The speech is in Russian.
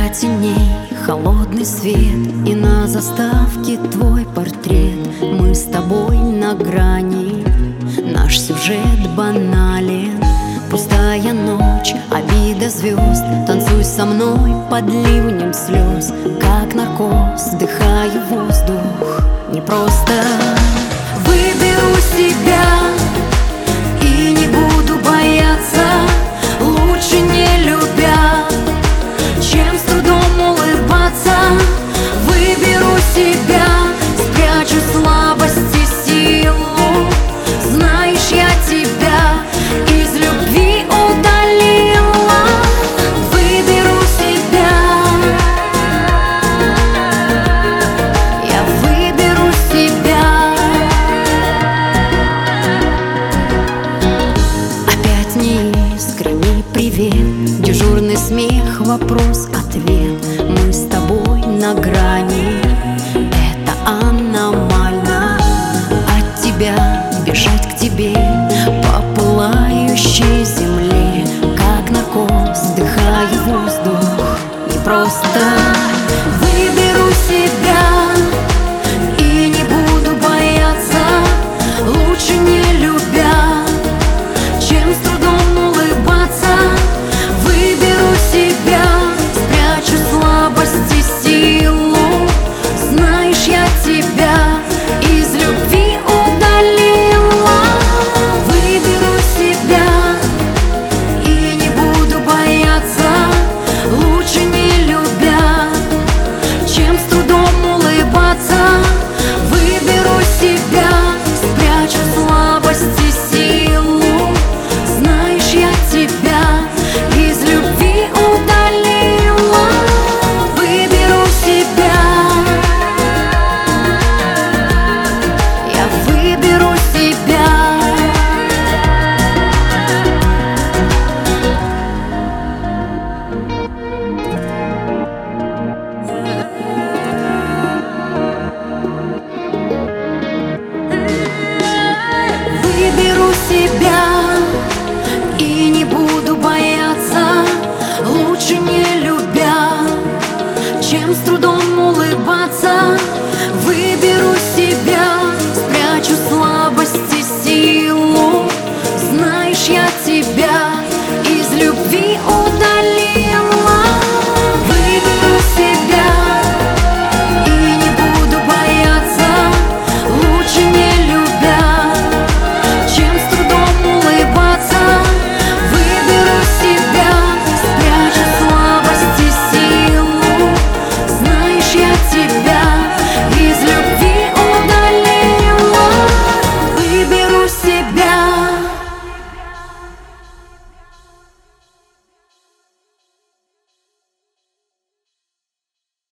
теней холодный свет, и на заставке твой портрет. Мы с тобой на грани, наш сюжет банален. Пустая ночь, обида звезд, танцуй со мной под ливнем слез. Как наркоз, вдыхаю воздух, не просто. Выберу себя и не буду бояться, лучше не любя, чем с трудом улыбаться. Выберу себя, спрячу слабость и силу. Знаешь, я тебя из любви удалила. Выберу себя, я выберу себя. Опять неискренний привет, дежурный смех, вопрос-ответ. Мы с тобой на грани, это аномально. От тебя бежать к тебе по пылающей земле. Как наркоз, вдыхаю воздух, не просто. Выберу себя и не буду бояться, лучше не любя, чем с трудом улыбаться. Выберу себя, спрячу слабость и силу. Знаешь, я тебя